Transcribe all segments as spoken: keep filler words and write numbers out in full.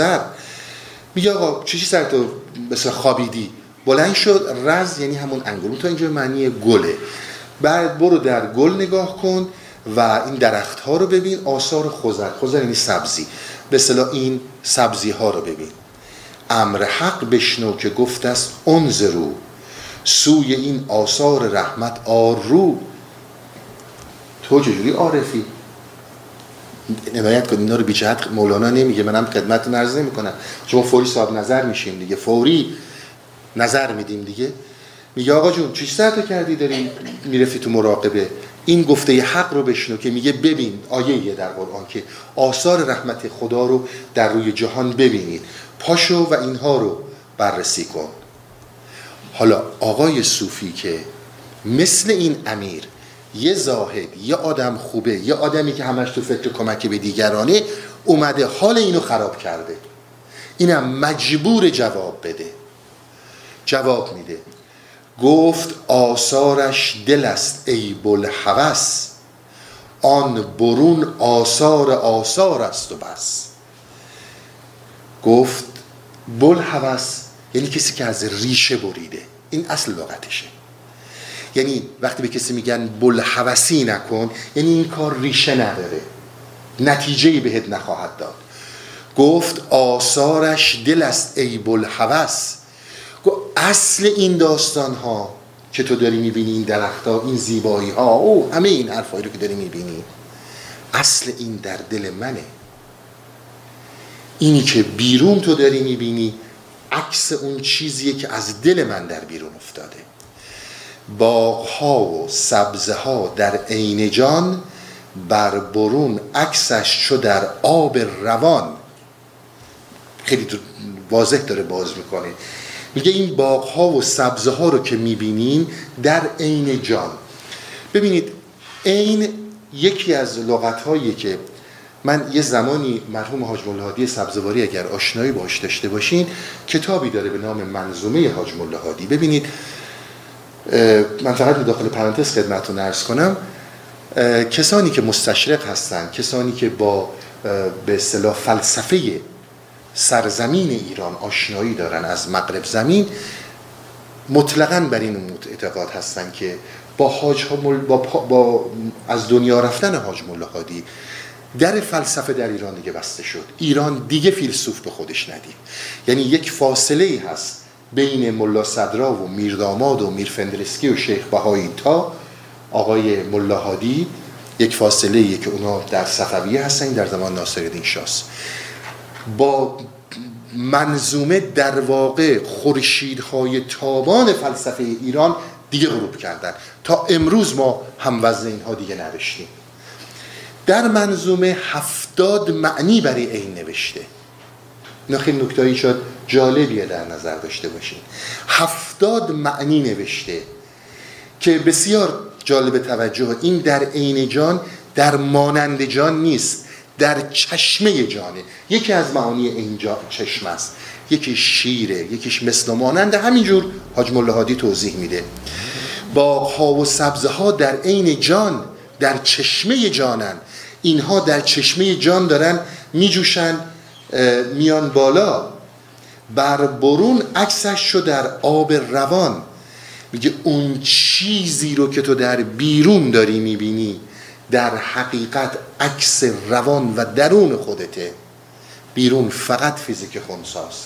میگه آقا چی چی سرتو مثلا خوابیدی؟ بلند شد. رز یعنی همون انگور، تو اینجا معنی گله. بعد برو در گل نگاه کن و این درخت ها رو ببین، آثار خضر، خضر یعنی سبزی، به اصطلاح این سبزی ها رو ببین. امر حق بشنو که گفت است انظروا، سوی این آثار رحمت آرو. تو چجوری عارفی؟ نمایت کن اینا رو بی جهت مولانا نمیگه، منم خدمتتون عرض نمیکنم، شما فوری صاحب نظر میشیم دیگه، فوری نظر میدیم دیگه. میگه آقا جون چی سرتو کردی داری میرفتی تو مراقبه؟ این گفته حق رو بشنو که میگه ببین، آیه در قرآن که آثار رحمت خدا رو در روی جهان ببینید، پاشو و اینها رو بررسی کن. حالا آقای صوفی که مثل این امیر، یه زاهد، یه آدم خوبه، یه آدمی که همش تو فکر کمک به دیگرانه، اومده حال اینو خراب کرده، اینم مجبور جواب بده. جواب میده، گفت آثارش دل است ای بوالهوس، آن برون آثار آثار است و بس. گفت بوالهوس یعنی کسی که از ریشه بریده، این اصل لغتشه. یعنی وقتی به کسی میگن بوالهوسی نکن، یعنی این کار ریشه نداره، نتیجه‌ای بهت نخواهد داد. گفت آثارش دل است ای بوالهوس، اصل این داستان ها که تو داری میبینی، این درخت ها، این زیبایی ها، او همه این حرفایی رو که داری میبینی، اصل این در دل منه. اینی که بیرون تو داری میبینی عکس اون چیزیه که از دل من در بیرون افتاده. باغ ها و سبزه ها در عین جان، بر برون عکسش چو در آب روان. خیلی واضح داره باز میکنه، میگه این باغ ها و سبزه ها رو که میبینین در عین جان. ببینید عین یکی از لغت هایی که من یه زمانی مرحوم حاج مولا هادی سبزواری اگر آشنایی باش داشته باشین، کتابی داره به نام منظومه حاج مولا هادی. ببینید من فقط داخل پرانتز خدمتتون عرض کنم، کسانی که مستشرق هستن، کسانی که با به اصطلاح فلسفه سرزمین ایران آشنایی دارن از مغرب زمین، مطلقاً بر این اعتقاد هستن که با حاج با, با از دنیا رفتن حاج مولا هادی در فلسفه در ایران دیگه بسته شد. ایران دیگه فیلسوف به خودش ندید. یعنی یک فاصله ای هست بین ملا صدرا و میرداماد و میرفندرسکی و شیخ بهایی تا آقای مولا هادی، یک فاصله ای که اونا در صفویه هستن، در زمان ناصرالدین شاه. با منظومه در واقع خورشیدهای تابان فلسفه ایران دیگه غروب کردن، تا امروز ما هم وزن اینها دیگه نوشتیم. در منظومه هفتاد معنی برای عین نوشته. اینا خیلی نکته‌ای شد جالبیه در نظر داشته باشین. هفتاد معنی نوشته که بسیار جالب توجه. این در عین جان، در مانند جان نیست، در چشمه جانه. یکی از معانی این جان چشم است، یکی شیره، یکیش مثل مانند. همینجور حاج مولا هادی توضیح میده. باغ‌ها و سبزه‌ها در عین جان، در چشمه جانن. اینها در چشمه جان دارن میجوشن، میان بالا. بر برون عکسش شو در آب روان. میگه اون چیزی رو که تو در بیرون داری میبینی در حقیقت عکس روان و درون خودته. بیرون فقط فیزیک خنثاست.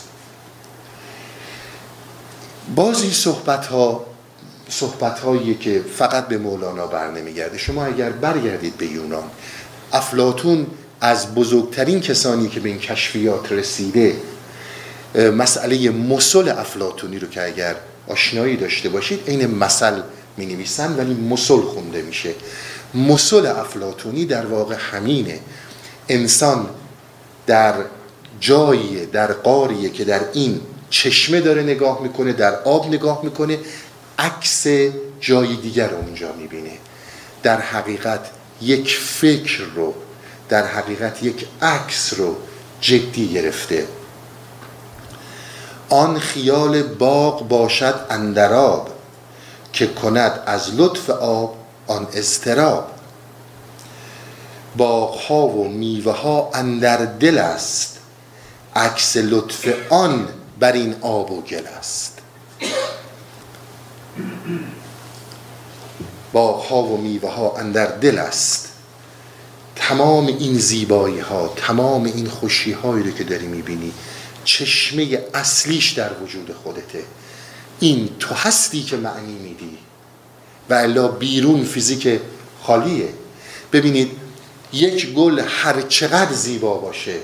باز این صحبت ها صحبت هایی که فقط به مولانا بر نمیگرده. شما اگر برگردید به یونان، افلاطون از بزرگترین کسانی که به این کشفیات رسیده، مسئله مثل افلاطونی رو که اگر آشنایی داشته باشید، این مثل می نویسن ولی مثل خونده میشه. مثل افلاطونی در واقع همینه. انسان در جایی، در قاریه که در این چشمه داره نگاه میکنه، در آب نگاه میکنه، عکس جای دیگر رو اونجا میبینه. در حقیقت یک فکر رو، در حقیقت یک عکس رو جدی گرفته. آن خیال باغ باشد اندر آب، که کند از لطف آب آن اضطراب. باغ ها و میوه ها اندر دل است، عکس لطف آن بر این آب و گل است. باغ‌ها و میوه‌ها اندر دل است. تمام این زیبایی ها، تمام این خوشی هایی رو که داری میبینی چشمه اصلیش در وجود خودته. این تو هستی که معنی میدی و الا بیرون فیزیک خالیه. ببینید یک گل هر چقدر زیبا باشه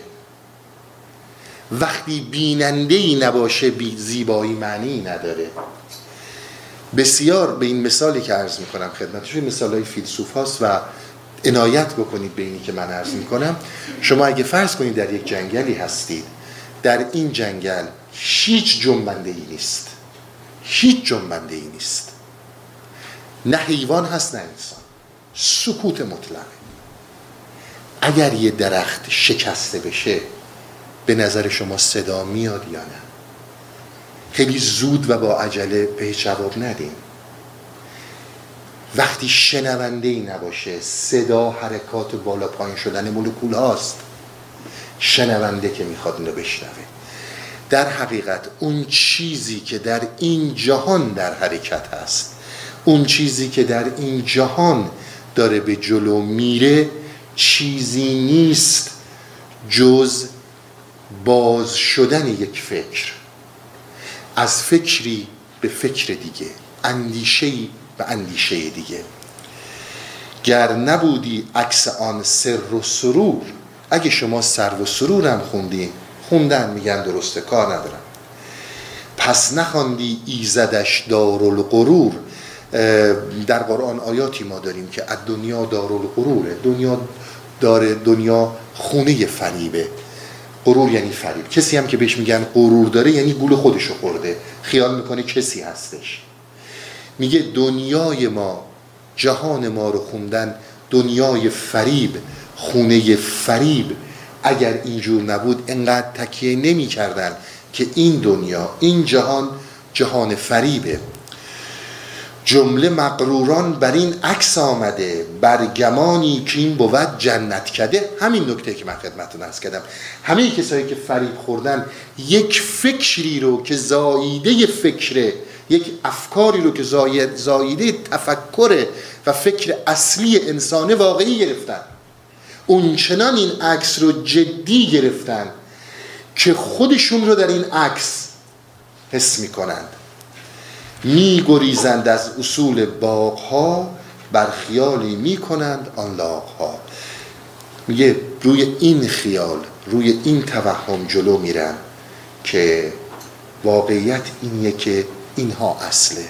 وقتی بیننده‌ای نباشه بی زیبایی معنی نداره. بسیار به این مثالی که عرض میکنم خدمتش مثالای فیلسوف هاست و عنایت بکنید به اینی که من عرض میکنم. شما اگه فرض کنید در یک جنگلی هستید، در این جنگل هیچ جنبنده ای نیست، هیچ جنبنده ای نیست، نه حیوان هست نه انسان، سکوت مطلقه. اگر یه درخت شکسته بشه به نظر شما صدا میاد یا نه؟ خیلی زود و با عجله به جواب ندیم. وقتی شنونده ای نباشه، صدا حرکات بالا پایین شدن مولکول هاست، شنونده که میخواد اینو بشنوه. در حقیقت اون چیزی که در این جهان در حرکت هست، اون چیزی که در این جهان داره به جلو میره، چیزی نیست جز باز شدن یک فکر، از فکری به فکر دیگه، اندیشه‌ای و اندیشه دیگه. گر نبودی عکس آن سر و سرور، اگه شما سر و سرورم خوندی، خوندن میگن درسته کار ندارم، پس نخواندی ایزدش دارالغرور. در قرآن آیاتی ما داریم که از دنیا دارالغروره، دنیا داره، دنیا خونه فریبه. غرور یعنی فریب. کسی هم که بهش میگن غرور داره یعنی گول خودشو خورده، خیال میکنه کسی هستش. میگه دنیای ما، جهان ما رو خوندن دنیای فریب، خونه فریب. اگر اینجور نبود انقدر تکیه نمی کردن که این دنیا، این جهان جهان فریبه. جمله مغروران بر این عکس آمده، برگمانی که این بود جنت کده. همین نکته که من خدمتتون عرض کردم، همه کسایی که فریب خوردن یک فکری رو که زاییده فکره، یک افکاری رو که زاییده تفکره و فکر اصلی انسان واقعی گرفتن، اون چنان این عکس رو جدی گرفتن که خودشون رو در این عکس حس میکنند. می گریزند از اصول باغ‌ها، بر خیالی می کنند آن لاغ‌ها. میگه روی این خیال، روی این توهم جلو میرن که واقعیت اینیه که اینها اصله.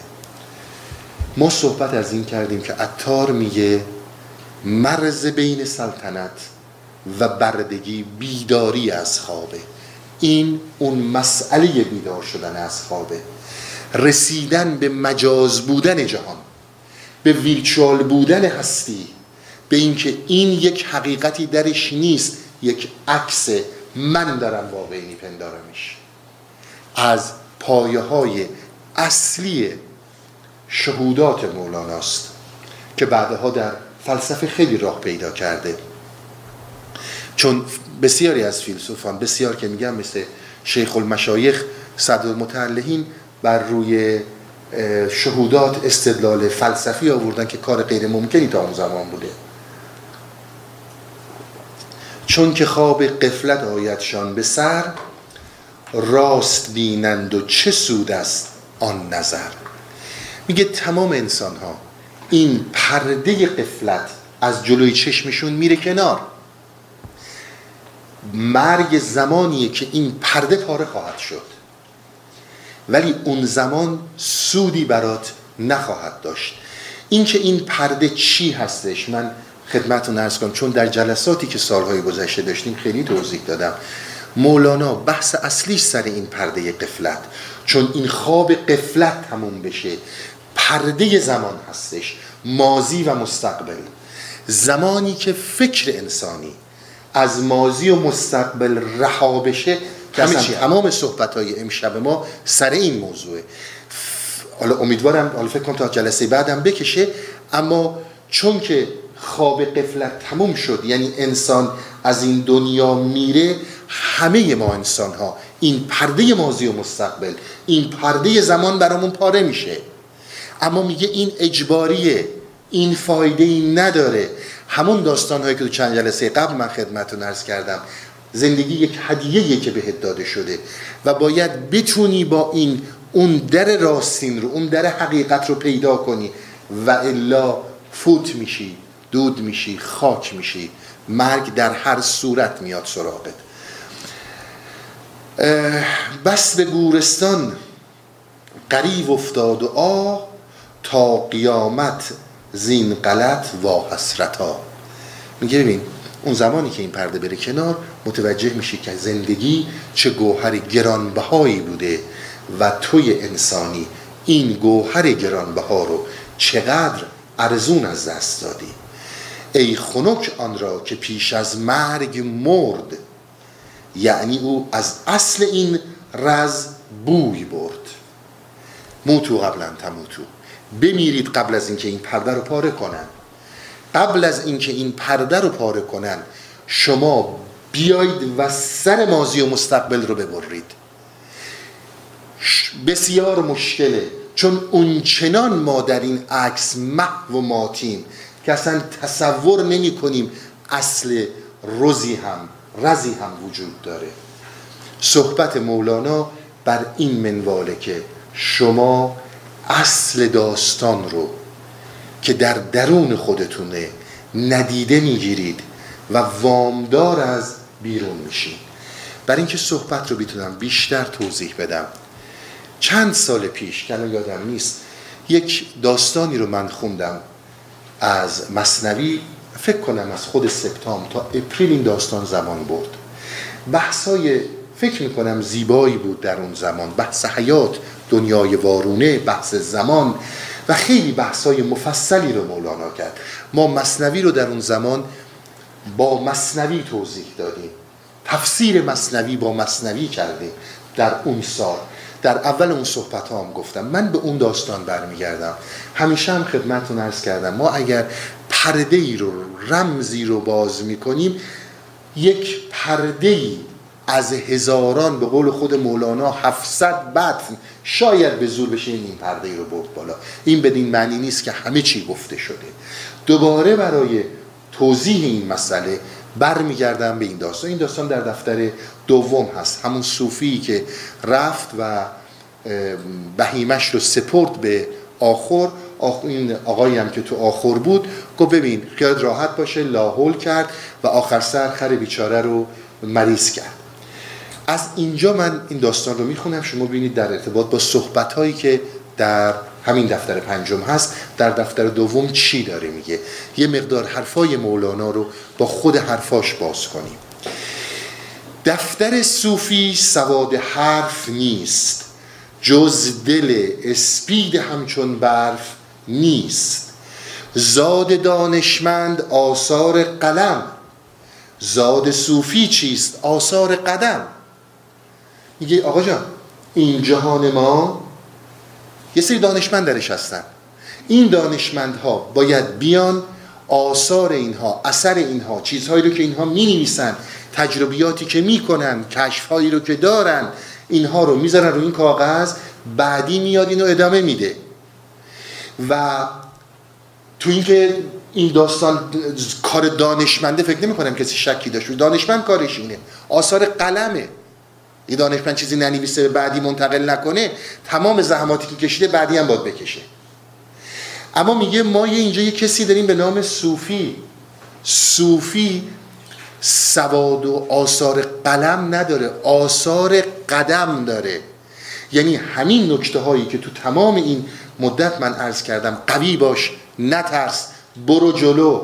ما صحبت از این کردیم که عطار میگه مرز بین سلطنت و بردگی بیداری از خوابه. این اون مسئله بیدار شدن از خوابه، رسیدن به مجاز بودن جهان، به ویرچوال بودن هستی، به اینکه این یک حقیقتی درش نیست، یک عکس من دارم واقعی میپندارمش. از پایه های اصلی شهودات مولاناست که بعدها در فلسفه خیلی راه پیدا کرده. چون بسیاری از فیلسوفان، بسیار که میگم مثل شیخ المشایخ صدرالمتعلهین، بر روی شهودات استدلال فلسفی آوردن که کار غیر ممکنی تا اون زمان بوده. چون که خواب غفلت آیدشان به سر، راست بینند و چه سود است آن نظر. میگه تمام انسان ها این پرده غفلت از جلوی چشمشون میره کنار. مرگ زمانیه که این پرده پاره خواهد شد، ولی اون زمان سودی برات نخواهد داشت. این که این پرده چی هستش من خدمتتون عرض کنم، چون در جلساتی که سالهای گذشته داشتیم خیلی توضیح دادم. مولانا بحث اصلیش سر این پرده غفلت، چون این خواب غفلت تموم بشه، پرده زمان هستش، ماضی و مستقبل. زمانی که فکر انسانی از ماضی و مستقبل رها بشه، تمام صحبت‌های امشب ما سر این موضوعه. حالا امیدوارم، حالا فکر کنم تا جلسه بعدم بکشه، اما چون که خواب غفلت تموم شد، یعنی انسان از این دنیا میره، همه ما انسان ها این پرده ماضی و مستقبل، این پرده زمان برامون پاره میشه، اما میگه این اجباریه، این فایده ای نداره. همون داستان هایی که تو چند جلسه قبل من خدمتتون عرض کردم، زندگی یک هدیه‌ایه که بهت داده شده و باید بتونی با این اون در راستین رو، اون در حقیقت رو پیدا کنی و الا فوت میشی، دود میشی، خاک میشی، مرگ در هر صورت میاد سراغت. بس به گورستان غریو افتاد و آ، تا قیامت زین غلط وا حسرتا. میگه ببین اون زمانی که این پرده بره کنار متوجه میشی که زندگی چه گوهر گرانبهایی بوده و توی انسانی این گوهر گرانبها رو چقدر ارزون از دست دادی. ای خنک آن را که پیش از مرگ مرد، یعنی او از اصل این رز بوی برد. موتو قبل ان تموتو، بمیرید قبل از اینکه این پرده رو پاره کنن. قبل از اینکه این پرده رو پاره کنن شما بیایید و سر ماضی و مستقبل رو ببرید. بسیار مشکله، چون اونچنان ما در این عکس محو و ماتیم که اصلا تصور نمی کنیم اصل رزی هم رزی هم وجود داره. صحبت مولانا بر این منواله که شما اصل داستان رو که در درون خودتونه ندیده میگیرید و وامدار از بیرون میشین. برای اینکه صحبت رو بتونم بیشتر توضیح بدم، چند سال پیش که الان یادم نیست یک داستانی رو من خوندم از مثنوی، فکر کنم از خود سپتامبر تا اپریل این داستان زمان برد. بحثای فکر میکنم زیبایی بود در اون زمان، بحث حیات، دنیای وارونه، بحث زمان و خیلی بحثای مفصلی رو مولانا کرد. ما مثنوی رو در اون زمان با مثنوی توضیح دادیم، تفسیر مثنوی با مثنوی کردیم در اون سال. در اول اون صحبت ها هم گفتم من به اون داستان برمیگردم. همیشه هم خدمتتون عرض کردم ما اگر پرده ای رو، رمزی رو باز میکنیم، یک پرده ای از هزاران، به قول خود مولانا هفتصد بطن شاید به زور بشه این پرده ای رو برد بالا. این بدین معنی نیست که همه چی گفته شده. دوباره برای توضیح این مسئله برمیگردم به این داستان. این داستان در دفتر دوم هست، همون صوفی که رفت و بهیمش رو سپرد به آخر. این آقایی هم که تو آخر بود گفت ببین خیالت راحت باشه، لاحول کرد و آخر سر خر بیچاره رو مریض کرد. از اینجا من این داستان رو میخونم، شما ببینید در ارتباط با صحبت‌هایی که در همین دفتر پنجم هست در دفتر دوم چی داره میگه. یه مقدار حرفای مولانا رو با خود حرفاش باز کنیم. دفتر صوفی سواد حرف نیست، جز دل اسپید همچون برف نیست. زاد دانشمند آثار قلم، زاد صوفی چیست آثار قدم. میگه آقا جان این جهان ما یه سری دانشمند درش هستن، این دانشمندها باید بیان آثار اینها، اثر اینها، چیزهایی رو که اینها می نویسن، تجربیاتی که می کنن، کشفهایی رو که دارن، اینها رو میذارن رو این کاغذ، بعدی میاد اینو ادامه میده. و تو این که این داستان کار دانشمنده فکر نمی کنم کسی شکی داشت. دانشمند کارش اینه، آثار قلمه. یه دانشمند چیزی ننویسه بعدی منتقل نکنه، تمام زحماتی که کشیده بعدی هم باید بکشه. اما میگه ما یه اینجا یه کسی داریم به نام صوفی. صوفی سواد و آثار قلم نداره، آثار قدم داره. یعنی همین نکته هایی که تو تمام این مدت من عرض کردم، قوی باش، نترس، برو جلو،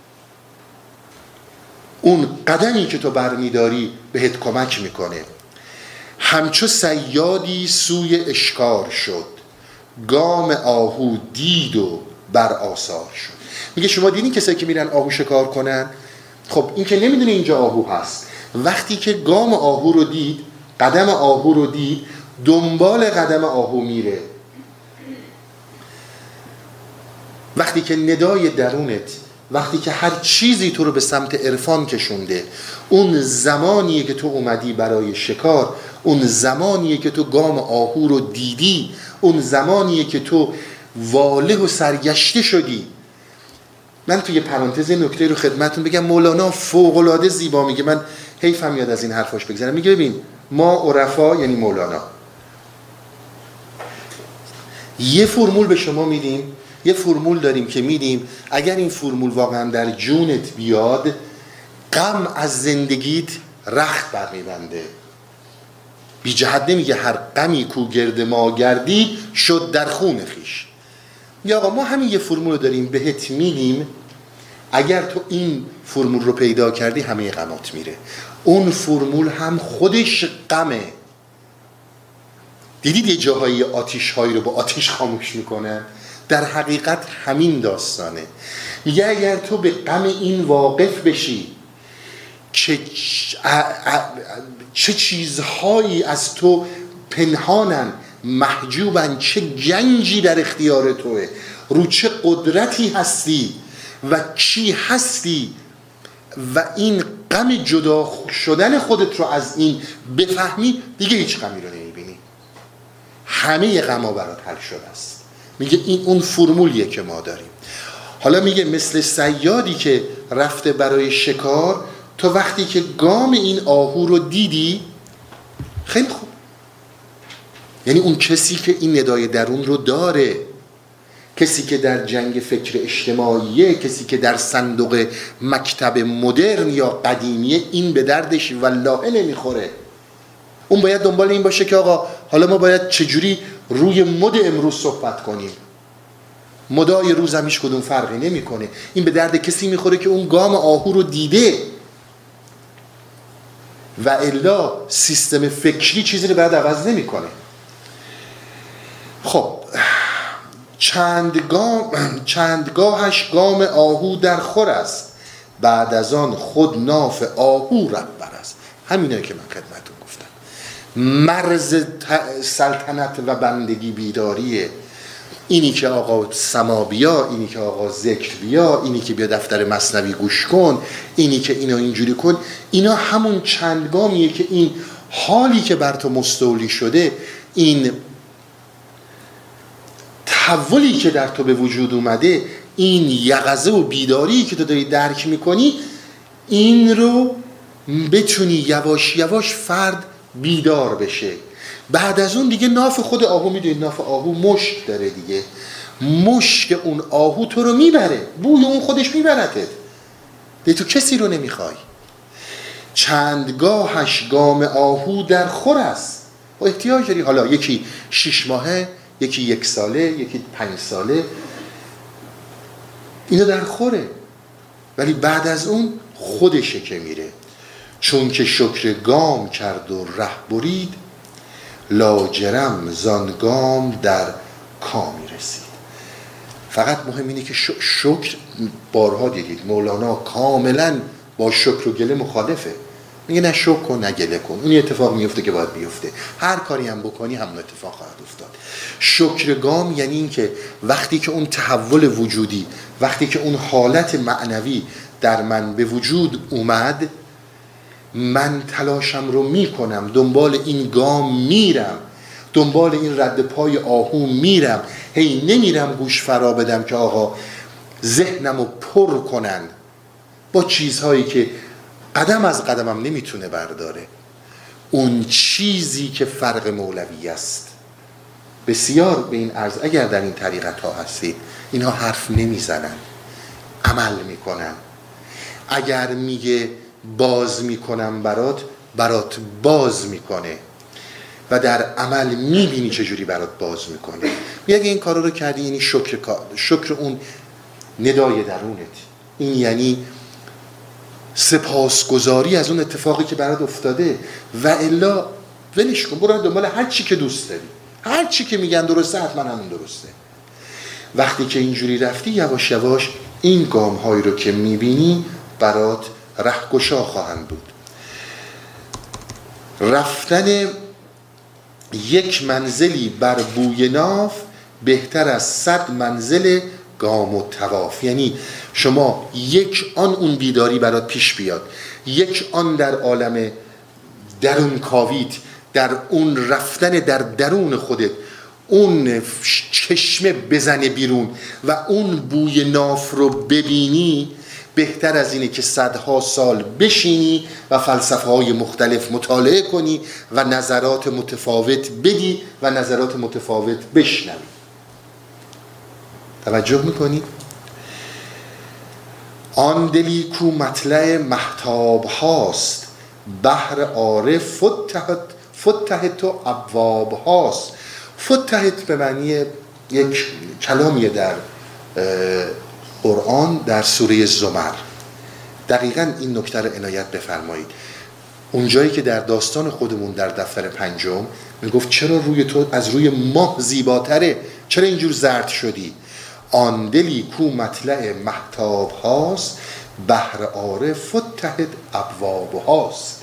اون قدمی که تو برمیداری بهت کمک میکنه. همچو صیادی سوی اشکار شد، گام آهو دید و بر آثار شد. میگه شما دیدین کسایی که میرن آهو شکار کنن؟ خب این که نمیدونه اینجا آهو هست، وقتی که گام آهو رو دید، قدم آهو رو دید، دنبال قدم آهو میره. وقتی که ندای درونت وقتی که هر چیزی تو رو به سمت عرفان کشونده، اون زمانیه که تو اومدی برای شکار، اون زمانیه که تو گام آهو رو دیدی، اون زمانیه که تو واله و سرگشته شدی. من توی پرانتز نکته رو خدمتتون بگم، مولانا فوق‌العاده زیبا میگه، من حیفم یاد از این حرفاش بگذارم. میگه ببین ما عرفا یعنی مولانا یه فرمول به شما میدیم، یه فرمول داریم که میدیم اگر این فرمول واقعا در جونت بیاد، غم از زندگیت رخت برمیبنده. بی جهت نمیگه هر غمی کو گرد ما گردید شد در خون خویش. یا آقا ما همین یه فرمول رو داریم بهت میدیم، اگر تو این فرمول رو پیدا کردی همه غمات میره. اون فرمول هم خودش غمه. دیدید یه جاهایی آتیش هایی رو با آتیش خاموش میکنه؟ در حقیقت همین داستانه. میگه اگر تو به غم این واقف بشی چه چه چیزهایی از تو پنهانن، محجوبن، چه گنجی در اختیار توه، رو چه قدرتی هستی و کی هستی، و این غم جدا شدن خودت رو از این بفهمی، دیگه هیچ غمی رو نمیبینی، همه غما برات حل شده است. میگه این اون فرمولیه که ما داریم. حالا میگه مثل صیادی که رفته برای شکار، تو وقتی که گام این آهو رو دیدی، خیلی خوب، یعنی اون کسی که این ندای درون رو داره، کسی که در جنگ فکر اجتماعیه، کسی که در صندوق مکتب مدرن یا قدیمیه، این به دردش والله نمیخوره. اون باید دنبال این باشه که آقا حالا ما باید چجوری روی مد امروز صحبت کنیم. مدای روز هم هیچ کدوم فرقی نمیکنه. این به درد کسی میخوره که اون گام آهو رو دیده، و الا سیستم فکری چیزی رو بعد عوض نمیکنه. خب چند گام چندگاهش گام آهو در خور است، بعد از آن خود ناف آهو رهبر است. همینه که من خدمتتون گفتم. مرز سلطنت و بندگی بیداریه. اینی که آقا سما بیا، اینی که آقا ذکر بیا، اینی که بیا دفتر مثنوی گوش کن، اینی که اینو اینجوری کن، اینا همون چندگامیه که این حالی که بر تو مستولی شده، این تحولی که در تو به وجود اومده، این یقظه و بیداری که تو داری درک میکنی، این رو بتونی یواش یواش فرد بیدار بشه. بعد از اون دیگه ناف خود آهو، میدونید ناف آهو مشک داره دیگه، مشک اون آهو تو رو میبره، بوی اون خودش میبرتت، دیگه تو کسی رو نمیخوای. چندگاهش گام آهو در خور است، با احتیاج داری. حالا یکی شش ماهه، یکی یک ساله، یکی پنج ساله، اینا در خوره، ولی بعد از اون خودشه که میره. چون که شکر گام کرد و ره برید، لاجرم زانگام در کامی رسید. فقط مهم اینه که شکر، بارها دیدید مولانا کاملا با شکر و گله مخالفه. میگه نه شکر کن نه گله کن، اون اتفاق میفته که باید بیفته، هر کاری هم بکنی همون اتفاق خواهد افتاد. شکرگام یعنی این که وقتی که اون تحول وجودی، وقتی که اون حالت معنوی در من به وجود اومد، من تلاشم رو میکنم، دنبال این گام میرم، دنبال این رد پای آهو میرم، هی نمیرم گوش فرا بدم که آقا ذهنم رو پر کنن با چیزهایی که قدم از قدمم نمیتونه برداره. اون چیزی که فرق مولوی است. بسیار به این عرض، اگر در این طریقت ها هستید، اینها حرف نمیزنن، عمل میکنن. اگر میگه باز میکنم برات، برات باز میکنه و در عمل میبینی چجوری برات باز میکنه. میگه این کارا رو کردی، یعنی شکر کار، شکر اون ندای درونت، این یعنی سپاسگزاری از اون اتفاقی که برات افتاده، و الا ولش کن، برو دنبال هر چی که دوست داری، هر چی که میگن درسته حتما همون درسته. وقتی که اینجوری رفتی، یواش یواش این گام هایی رو که میبینی برات رهگشا خواهند بود. رفتن یک منزلی بر بوی ناف بهتر از صد منزل گام و طواف. یعنی شما یک آن اون بیداری برات پیش بیاد، یک آن در عالم درون کاویت، در اون رفتن در درون خودت اون چشمه بزنه بیرون و اون بوی ناف رو ببینی، بهتر از اینه که صدها سال بشینی و فلسفه های مختلف مطالعه کنی و نظرات متفاوت بدی و نظرات متفاوت بشنوی. توجه میکنی؟ آن دلی کو مطلع مهتاب هاست، بحر عارف فتحت فتحت و ابواب هاست. فتحت به معنی یک کلامیه در قرآن در سوره زمر. دقیقاً این نکته رو عنایت بفرمایید. اونجایی که در داستان خودمون در دفتر پنجم میگفت چرا روی تو از روی ماه زیباتره، چرا اینجور زرد شدی؟ آن دلی کو مطلع مهتاب هاست، بحر عارف فتحت ابواب هاست.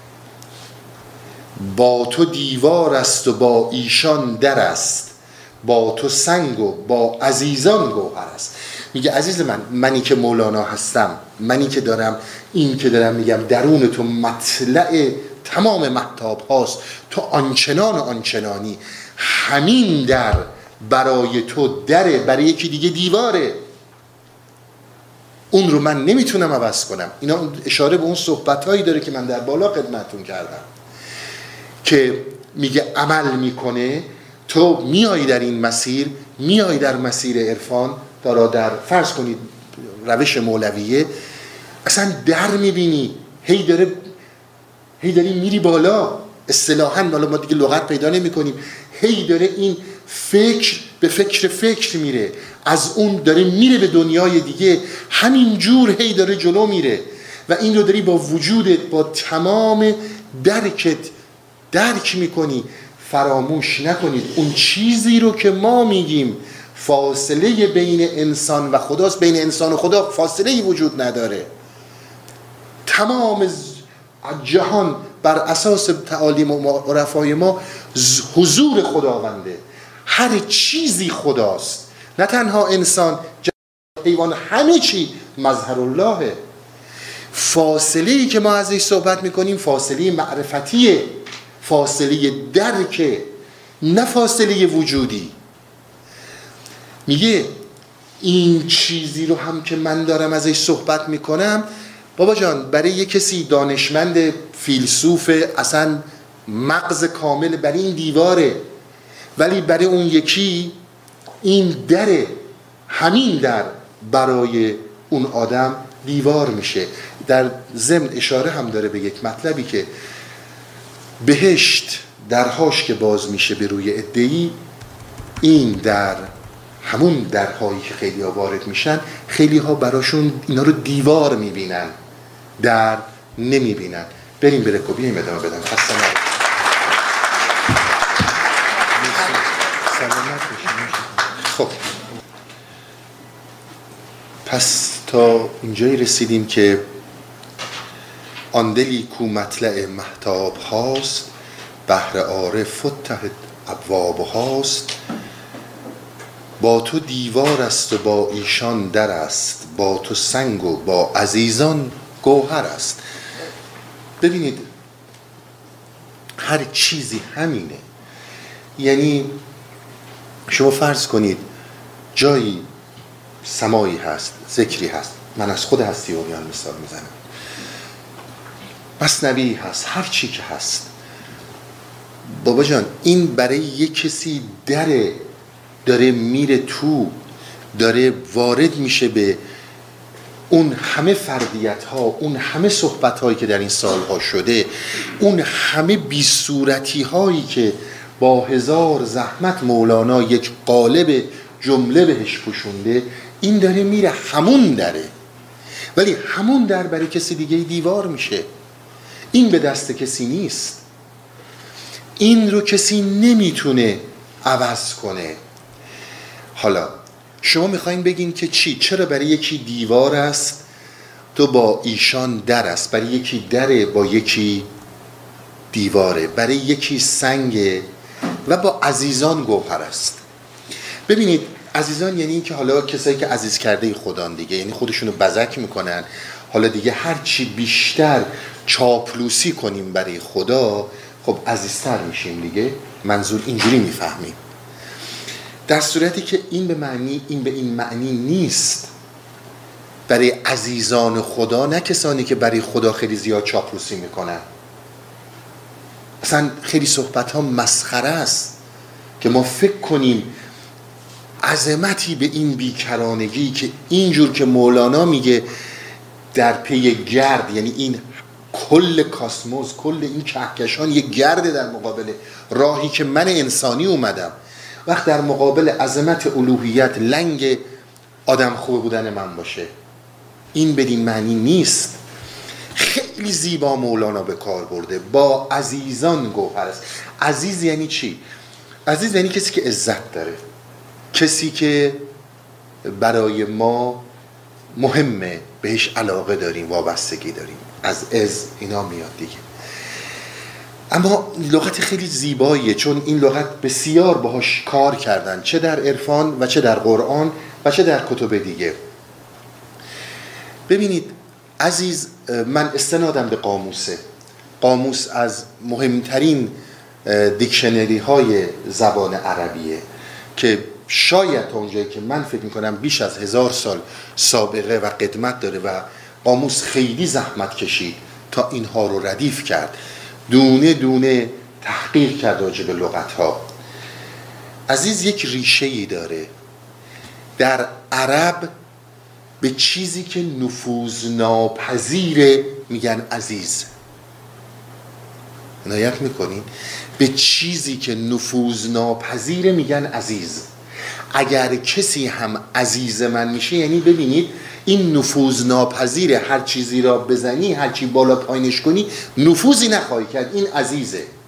با تو دیوار است و با ایشان در است، با تو سنگ و با عزیزان گوهر است. میگه عزیز من، منی که مولانا هستم، منی که دارم این که دارم میگم درون تو مطلع تمام مهتاب هاست، تو آنچنان و آنچنانی، همین در برای تو دره، برای یکی دیگه دیواره، اون رو من نمیتونم عوض کنم. اینا اشاره به اون صحبت هایی داره که من در بالا خدمتون کردم که میگه عمل میکنه، تو میایی در این مسیر، میایی در مسیر عرفان، دارا در فرض کنید روش مولویه، اصلا در میبینی هی داره هی داری میری بالا، اصطلاحاً بالا، ما دیگه لغت پیدا نمی کنیم، هی داره این فکر به فکر فکر میره، از اون داره میره به دنیای دیگه، همین جور هی داره جلو میره و این رو داری با وجودت، با تمام درکت درک میکنی. فراموش نکنید اون چیزی رو که ما میگیم فاصله بین انسان و خداست، بین انسان و خدا فاصله وجود نداره. تمام جهان بر اساس تعالیم و عرفای ما حضور خداونده، هر چیزی خداست، نه تنها انسان، حیوان، همه چی مظهر اللهه. فاصله‌ای که ما ازش صحبت میکنیم فاصله معرفتیه، فاصله درکه، نه فاصله وجودی. میگه این چیزی رو هم که من دارم ازش صحبت میکنم بابا جان، برای یک کسی دانشمند فیلسوف اصلا مغز کامل برای این دیواره، ولی برای اون یکی این دره، همین در برای اون آدم دیوار میشه. در ضمن اشاره هم داره به یک مطلبی که بهشت درهاش که باز میشه به روی عده‌ای، این در همون درهایی که خیلی ها وارد میشن، خیلی ها براشون اینا رو دیوار میبینن، در نمیبینن. بریم به رکوبی این ادامه بدم. خسته نباشید. خب پس تا اینجایی رسیدیم که آن دلی کو مطلع مهتاب هاست، بحر عارف فتحت ابواب هاست. با تو دیوار است و با ایشان در است، با تو سنگ و با عزیزان گوهر است. ببینید هر چیزی همینه. یعنی شما فرض کنید جایی سمایی هست، ذکری هست، من از خود هستی و میان مثال میزنم، مثنوی هست، هر چی که هست، بابا جان این برای یک کسی دره، داره میره تو، داره وارد میشه به اون همه فردیت ها، اون همه صحبت هایی که در این سالها شده، اون همه بی‌صورتی هایی که با هزار زحمت مولانا یک قالب جمله بهش پوشونده، این داره میره همون دره، ولی همون در برای کسی دیگه دیوار میشه. این به دست کسی نیست، این رو کسی نمیتونه عوض کنه. حالا شما میخواین بگین که چی؟ چرا برای یکی دیوار است تو با ایشان در است، برای یکی دره با یکی دیواره، برای یکی سنگه و با عزیزان گوهر است. ببینید عزیزان یعنی این که حالا کسایی که عزیز کرده خدان دیگه، یعنی خودشونو بزک میکنن، حالا دیگه هرچی بیشتر چاپلوسی کنیم برای خدا خب عزیزتر میشیم دیگه. منظور اینجوری میفهمیم، در صورتی که این به معنی این به این معنی نیست. برای عزیزان خدا نه کسانی که برای خدا خیلی زیاد چاپلوسی میکنن. اصلا خیلی صحبت ها مسخره است که ما فکر کنیم عظمتی به این بیکرانگی که اینجور که مولانا میگه در پی گرد، یعنی این کل کاسموس، کل این کهکشان یک گرد در مقابل راهی که من انسانی اومدم، وقت در مقابل عظمت الوهیت لنگ آدم خوب بودن من باشه. این بدین معنی نیست. خیلی زیبا مولانا به کار برده، با عزیزان گوهر است. عزیز یعنی چی؟ عزیز یعنی کسی که عزت داره، کسی که برای ما مهمه، بهش علاقه داریم، وابستگی داریم. از از اینا میاد دیگه. اما لغت خیلی زیباییه، چون این لغت بسیار باهاش کار کردن، چه در عرفان و چه در قرآن و چه در کتب دیگه. ببینید عزیز، من استنادم به قاموسه. قاموس از مهمترین دیکشنری های زبان عربیه که شاید تا اونجایی که من فکر میکنم بیش از هزار سال سابقه و قدمت داره و قاموس خیلی زحمت کشید تا اینها رو ردیف کرد، دونه دونه تحقیق کرد راجع به لغت ها. عزیز یک ریشه‌ای داره در عرب، به چیزی که نفوذ ناپذیره میگن عزیز. عنایت میکنین؟ به چیزی که نفوذ ناپذیره میگن عزیز. اگر کسی هم عزیز من میشه، یعنی ببینید این نفوذ ناپذیره، هر چیزی را بزنی، هر چی بالا پایینش کنی نفوذی نخواهی کرد، این عزیزه.